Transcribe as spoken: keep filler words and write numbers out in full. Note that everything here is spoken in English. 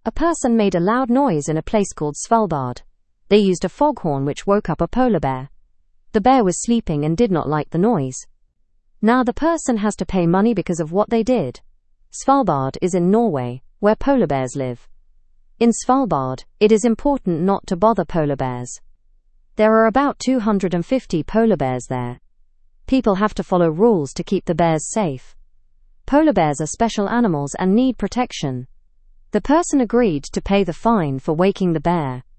A person made a loud noise in a place called Svalbard. They used a foghorn which woke up a polar bear. The bear was sleeping and did not like the noise. Now the person has to pay money because of what they did. Svalbard is in Norway, where polar bears live. In Svalbard, it is important not to bother polar bears. There are about two hundred fifty polar bears there. People have to follow rules to keep the bears safe. Polar bears are special animals and need protection. The person agreed to pay the fine for waking the bear.